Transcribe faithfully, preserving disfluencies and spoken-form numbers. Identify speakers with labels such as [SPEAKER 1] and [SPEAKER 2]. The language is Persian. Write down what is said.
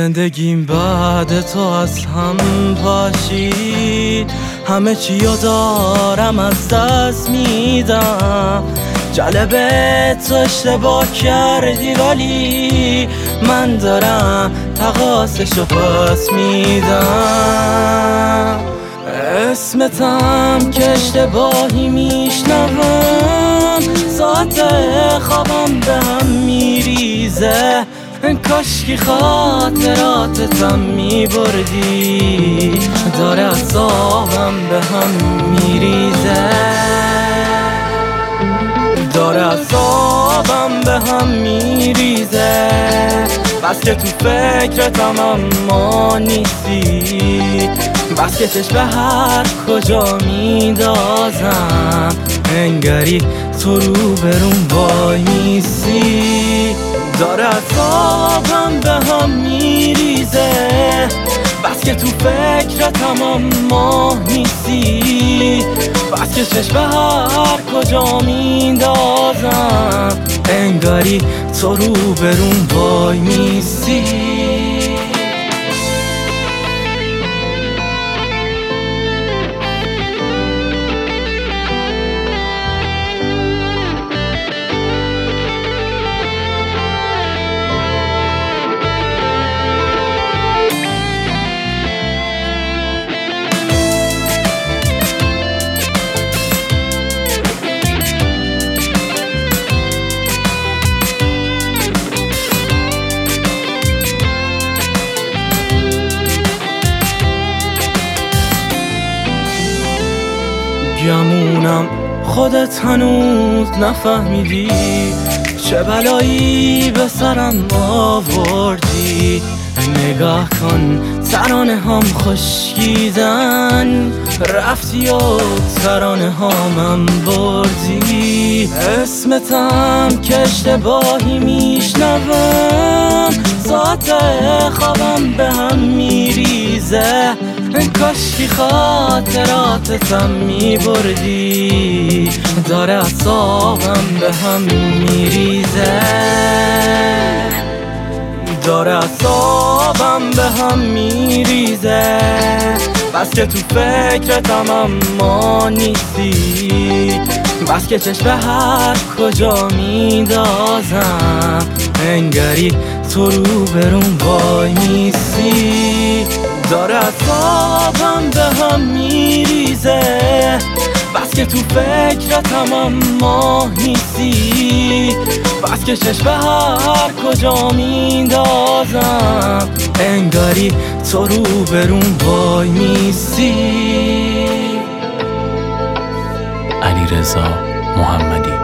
[SPEAKER 1] زندگیم بعد تو از هم پاشید، همه چیو دارم از دست میدم. جالبه تو اشتباه کردی ولی من دارم تقاصشو پس میدم. اسمتم که اشتباهی میشنوم، ساعت خوابم به هم میریزه. کاشکی خاطراتتم میبردی، داره اعصابم به هم میریزه، داره اعصابم به هم میریزه. بس که تو فکرتم اما نیستی، بس که چشم به هر کجا میندازم انگاری تو رو برون وای میسی. داره اعصابم به هم میریزه، بس که تو فکرتم اما نیستی، بس که چشم به هر کجا میندازم انگاری تو رو برون وای میسی. گمونم خودت هنوز نفهمیدی چه بلایی به سرم آوردی. نگاه کن ترانه هم خشکیدن، رفتی و ترانه هامم بردی. اسمتم که اشتباهی میشنوم، ساعت خوابم به هم میریزه. کاشکی خاطراتتم میبردی، داره اعصابم به هم میریزه، داره اعصابم به هم میریزه. بس که تو فکرتم اما نیستی، بس که چشم به هر کجا میندازم انگاری تو رو برون وای میسی. داره اعصابم به هم میریزه، بس که تو فکرتم اما نیستی، بس که چشم به هر کجا میندازم انگاری تو رو برون وای میسی.
[SPEAKER 2] علیرضا محمدی.